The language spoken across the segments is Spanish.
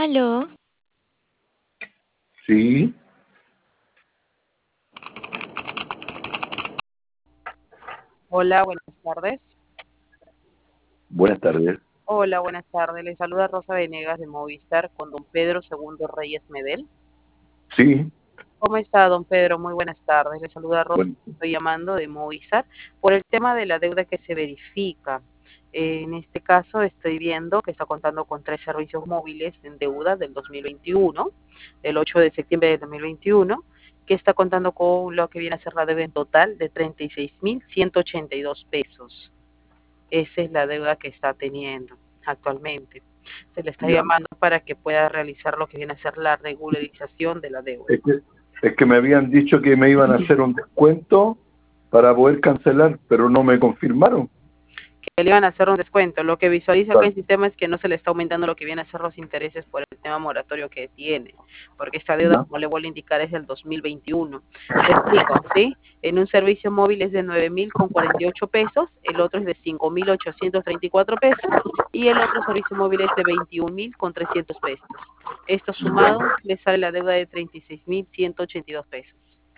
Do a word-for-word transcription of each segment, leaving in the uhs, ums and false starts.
Aló, Sí, Hola, buenas tardes. buenas tardes. Hola, buenas tardes. Les saluda Rosa Venegas de Movistar con don Pedro Segundo Reyes Medel. Sí, ¿Cómo está, don Pedro? Muy buenas tardes. Le saluda Rosa. bueno, Estoy llamando de Movistar por el tema de la deuda que se verifica. Eh, en este caso estoy viendo que está contando con tres servicios móviles en deuda del dos mil veintiuno, del ocho de septiembre del dos mil veintiuno, que está contando con lo que viene a ser la deuda en total de treinta y seis mil ciento ochenta y dos pesos. Esa es la deuda que está teniendo actualmente. Se le está ya. llamando para que pueda realizar lo que viene a ser la regularización de la deuda. Es que, es que me habían dicho que me iban a hacer un descuento para poder cancelar, pero no me confirmaron. Que le iban a hacer un descuento. Lo que visualiza acá Claro. el sistema es que no se le está aumentando lo que viene a ser los intereses por el tema moratorio que tiene, porque esta deuda, ¿Ya? como le vuelvo a indicar, es del dos mil veintiuno. Le explico, ¿sí? En un servicio móvil es de nueve mil con cuarenta y ocho pesos, el otro es de cinco mil ochocientos treinta y cuatro pesos y el otro servicio móvil es de veintiún mil con trescientos pesos. Esto Ya. sumado le sale la deuda de treinta y seis mil ciento ochenta y dos pesos.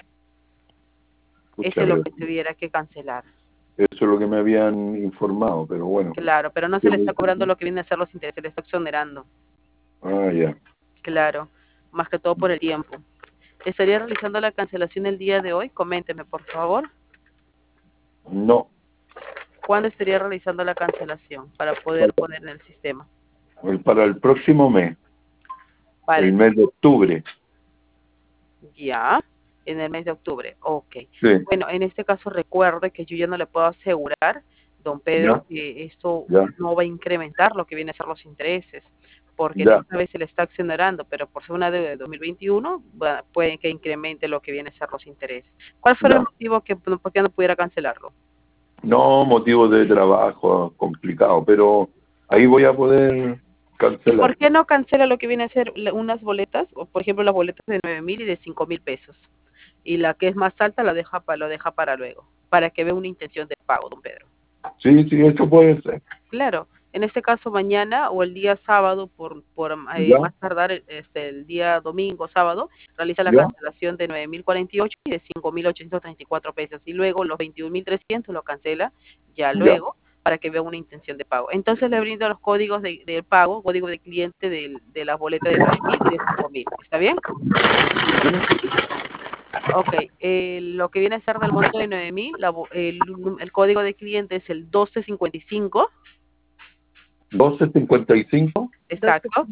Pucha, Eso es lo pero que tuviera que cancelar. eso es lo que me habían informado, pero bueno. Claro, pero no se le está cobrando lo que viene a ser los intereses, se le está exonerando. Ah, ya. Claro, más que todo por el tiempo. ¿Estaría realizando la cancelación el día de hoy? Coménteme, por favor. No, ¿Cuándo estaría realizando la cancelación para poder para, poner en el sistema? el- para el próximo mes, Para el el, mes de octubre. ya, en el mes de octubre. Ok. Sí, Bueno, en este caso recuerde que yo ya no le puedo asegurar, don ya, Pedro, que esto ya, no va a incrementar lo que viene a ser los intereses, porque ya, esta vez se le está accionando, pero por ser una deuda de dos mil veintiuno, va- puede que incremente lo que viene a ser los intereses. ¿Cuál fue el ya. motivo que por qué no pudiera cancelarlo? No, motivo de trabajo complicado, pero ahí voy a poder ¿Y por cancelar. qué no cancela lo que viene a ser la- unas boletas? O por ejemplo, las boletas de nueve mil y de cinco mil pesos. Y la que es más alta la deja pa- lo deja para luego, para que vea una intención de pago, don Pedro. Sí, sí, eso puede ser. Claro, en este caso mañana o el día sábado, por, por eh, ¿Ya? más tardar este, el día domingo, sábado, realiza la ¿Ya? cancelación de nueve mil cuarenta y ocho y de cinco mil ochocientos treinta y cuatro pesos. Y luego los veintiún mil trescientos lo cancela ya ¿Ya? luego para que vea una intención de pago. Entonces le brindo los códigos de, del pago, código de cliente del- de las boletas de nueve mil y de cinco mil. ¿Está bien? Ok, eh, lo que viene a ser del monto de nueve mil, la bo- el, el código de cliente es el doce cincuenta y cinco, doce cincuenta y cinco, exacto,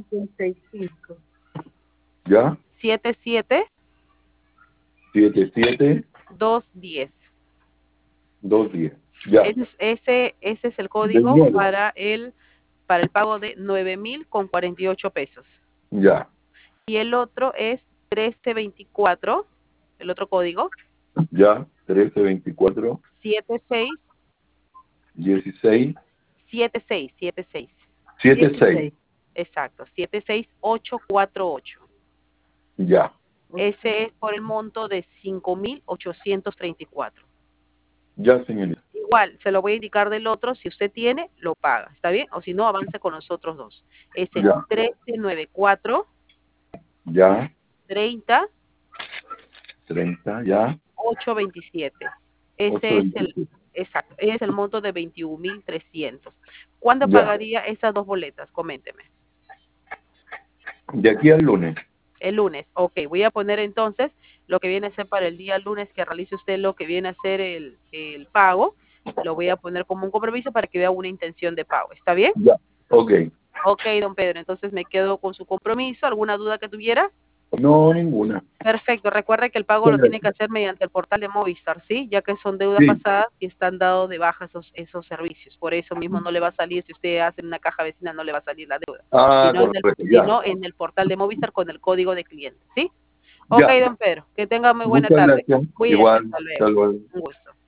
¿ya? setenta y siete setenta y siete, doscientos diez. doscientos diez, ya. Ese es, ese, ese es el De código nuevo, para el, para el pago de nueve mil con cuarenta y ocho pesos. ya, Y el otro es trece veinticuatro, el otro código, ya. trece, veinticuatro, setenta y seis, dieciséis, setenta y seis, setenta y seis. setenta y seis, Exacto, setenta y seis ochocientos cuarenta y ocho. ya, Ese es por el monto de cinco mil ochocientos treinta y cuatro. ya, señorita. Igual, se lo voy a indicar del otro, si usted tiene, lo paga, ¿está bien? O si no, avance con los otros dos. Es el Ya, trece noventa y cuatro ya. treinta treinta, ya. ochocientos veintisiete. Ese es el, ochocientos veintisiete, exacto, ese es el monto de veintiún mil trescientos. ¿Cuándo ya. pagaría esas dos boletas? Coménteme. De aquí al lunes. El lunes, ok, voy a poner entonces lo que viene a ser para el día lunes que realice usted lo que viene a ser el, el pago, lo voy a poner como un compromiso para que vea una intención de pago, ¿está bien? Ya, ok. Ok, don Pedro, entonces me quedo con su compromiso, ¿alguna duda que tuviera? No, ninguna. Perfecto, recuerde que el pago Muchas lo tiene que gracias. hacer mediante el portal de Movistar, ¿sí? Ya que son deudas Sí, pasadas y están dados de baja esos, esos servicios, por eso mismo no le va a salir, si usted hace una caja vecina no le va a salir la deuda, ah, sino en el, correcto, ya. sino en el portal de Movistar con el código de cliente, ¿sí? Ok, Ya. don Pedro, que tenga muy buena Muchas tarde. gracias. Cuídese, Igual, hasta luego. hasta luego. Un gusto.